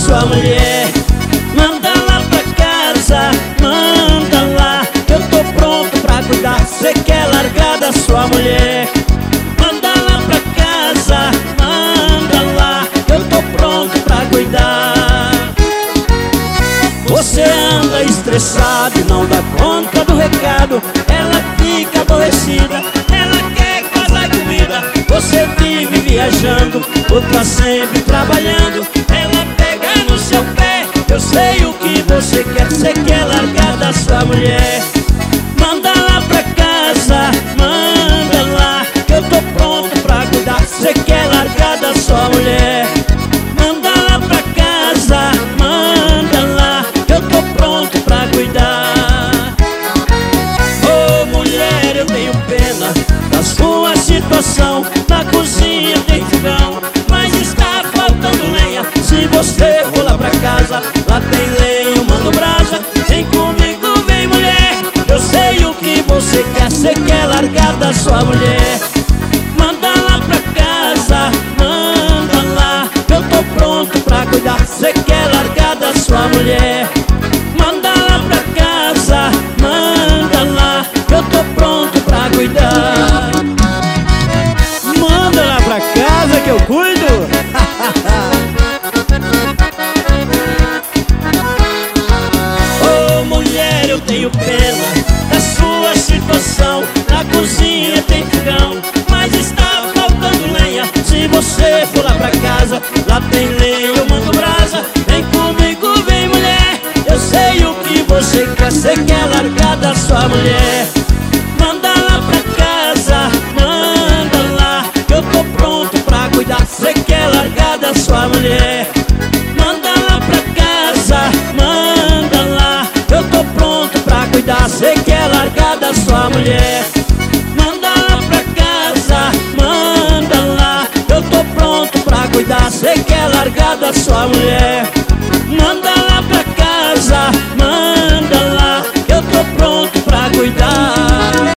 sua mulher. Manda lá pra casa, manda lá, eu tô pronto pra cuidar. Cê quer largar da sua mulher? Manda lá pra casa, manda lá, eu tô pronto pra cuidar. Você anda estressado e não dá conta do recado. Ela fica aborrecida, ela quer casa e comida. Você vive viajando, outra sempre trabalhando. Ela pega no seu pé, eu sei o que você quer. Você quer largar da sua mulher. Manda lá pra casa, manda lá, eu tô pronto pra cuidar. Você quer largar da sua mulher. Manda lá pra casa, manda lá, eu tô pronto pra cuidar. Ô mulher, eu tenho pena da sua situação. Na cozinha tem fogão, mas está faltando lenha. Se você for lá pra casa, lá tem lenha, eu mando brasa. Vem comigo, vem mulher, eu sei o que você quer. Você quer largar da sua mulher. Manda lá pra casa, manda lá, eu tô pronto pra cuidar. Você quer largar da sua mulher. Manda lá pra casa, manda lá, eu tô pronto pra cuidar. Manda lá pra casa que eu cuido. Ô mulher, eu tenho pena da sua situação. Na cozinha tem fogão, mas está faltando lenha. Se você for lá pra casa, lá tem lenha, eu mando brasa. Vem comigo, vem mulher, eu sei o que você quer. Você quer largar da sua mulher. Manda lá pra casa, manda lá, eu tô pronto pra cuidar. Você quer largar da sua mulher. Manda lá pra casa, manda lá, eu tô pronto pra cuidar. Você quer largar da sua mulher. Manda lá pra casa, manda lá, eu tô pronto pra cuidar. Você quer largar da sua mulher.